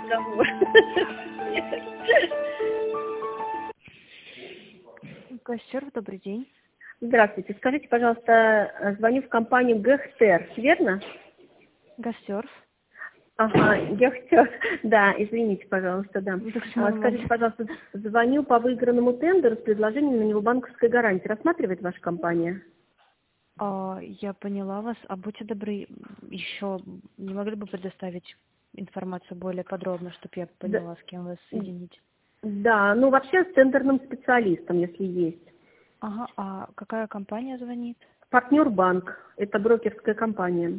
разговор. Гостер, добрый день. Здравствуйте. Скажите, пожалуйста, звоню в компанию Гехтер, верно? Гостер. Ага, Гехтер. Да, извините, пожалуйста, да. Скажите, пожалуйста, звоню по выигранному тендеру с предложением на него банковской гарантии. Рассматривает ваша компания? Я поняла вас. А будьте добры, еще не могли бы предоставить информацию более подробно, чтобы я поняла, с кем вас соединить? Да, ну вообще с тендерным специалистом, если есть. Ага, а какая компания звонит? Партнер банк. Это брокерская компания.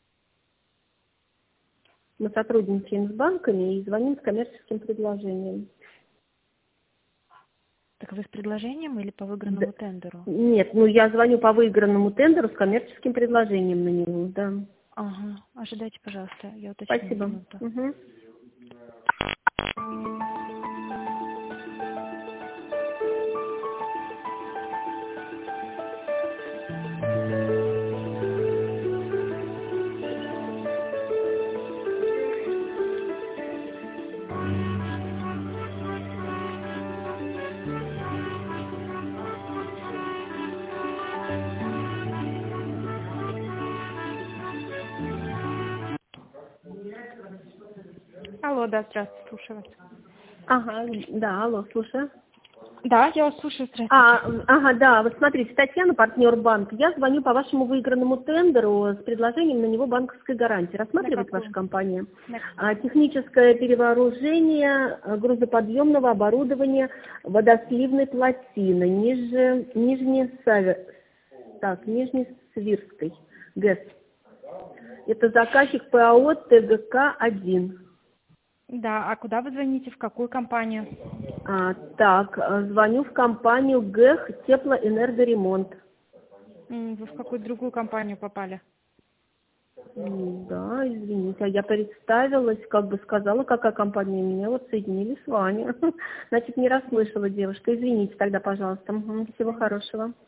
Мы сотрудничаем с банками и звоним с коммерческим предложением. Так вы с предложением или по выигранному тендеру? Нет, ну я звоню по выигранному тендеру с коммерческим предложением на него, да. Ага, ожидайте, пожалуйста, я уточню. Спасибо. Минуту. Угу. Алло, да, здравствуйте, слушаю вас. Ага, да, алло, слушаю. Да, я вас слушаю, здравствуйте. Ага, да, вот смотрите, Татьяна, партнер банка. Я звоню по вашему выигранному тендеру с предложением на него банковской гарантии. Рассматривает ваша компания? Техническое перевооружение грузоподъемного оборудования водосливной плотины Нижнесвирской ГЭС. Это заказчик ПАО ТГК-1. Да, а куда вы звоните, в какую компанию? Звоню в компанию ГЭХ Теплоэнергоремонт. Вы в какую другую компанию попали? Да, извините, а я представилась, как бы сказала, какая компания, меня вот соединили с вами. Значит, не расслышала девушка. Извините тогда, пожалуйста. Всего хорошего.